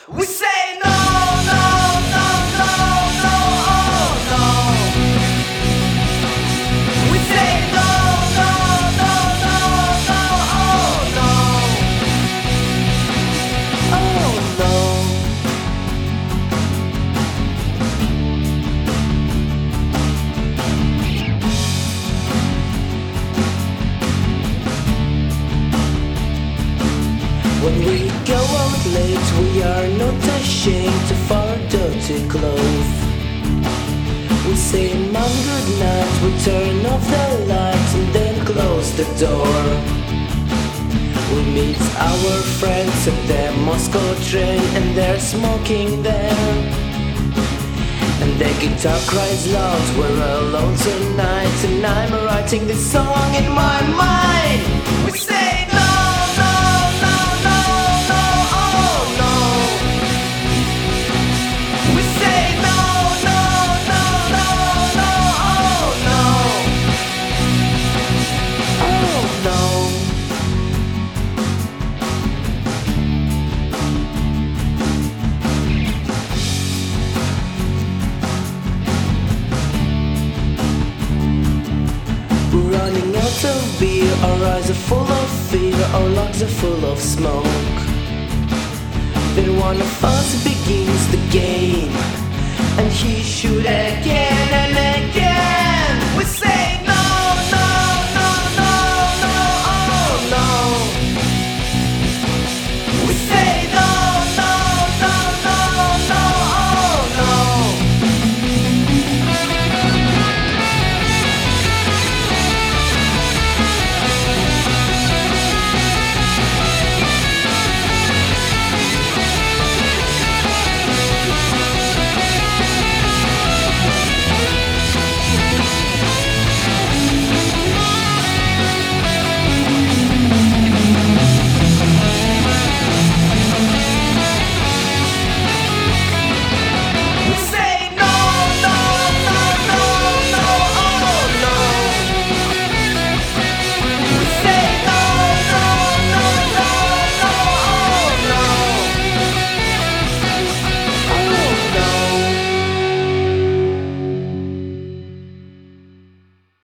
We say no, no, no, no, no, oh no. We say no, no, no, no, no, oh no. Oh no. When we go out late, we are not ashamed of our dirty clothes. We say mom good night, we turn off the lights and then close the door. We meet our friends at the Moscow train and they're smoking there. And the guitar cries loud, we're alone tonight, and I'm writing this song in my mind. We say no. Running out of beer, our eyes are full of fear, our lungs are full of smoke. Then one of us begins the game, and he shoot again and again.